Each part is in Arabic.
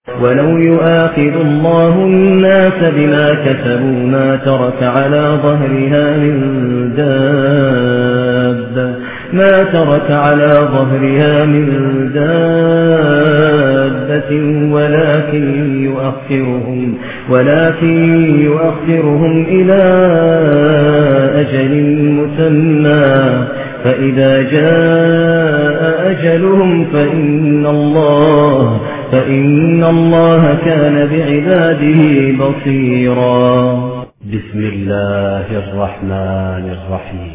ولو يؤاخذ الله الناس بما كسبوا ما ترك على ظهرها من دابة ولكن يؤخرهم إلى أجل مسمى فإذا جاء أجلهم فإن الله كان بعباده بصيرا. بسم الله الرحمن الرحيم.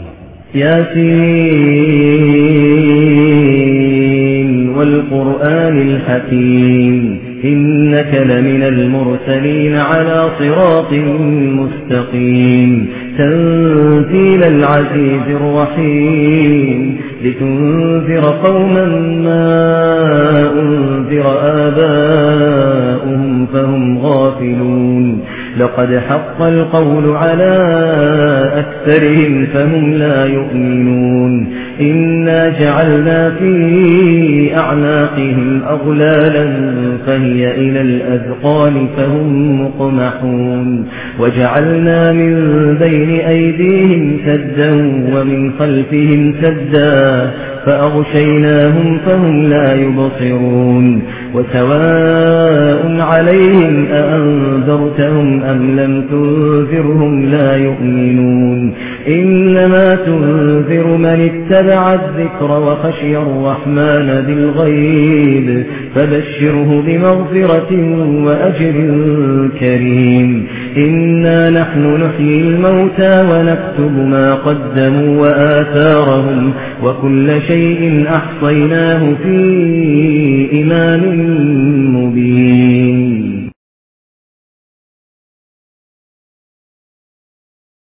ياسين والقرآن الحكيم إنك لمن المرسلين على صراط مستقيم تنزيل العزيز الرحيم لتنذر قوما ما أنذر آباؤهم فهم غافلون لقد حق القول على أكثرهم فهم لا يؤمنون إنا جعلنا في أعناقهم أغلالا فهي إلى الأذقان فهم مقمحون وجعلنا من بين أيديهم سدا ومن خلفهم سدا فأغشيناهم فهم لا يبصرون وسواء عليهم أأنذرتهم أم لم تنذرهم لا يؤمنون إنما تنذر من اتبع الذكر وخشي الرحمن بالغيب فبشره بمغفرة وأجر كريم إنا نحن نحيي الموتى ونكتب ما قدموا وآثارهم وكل شيء أحصيناه في إمام مبين.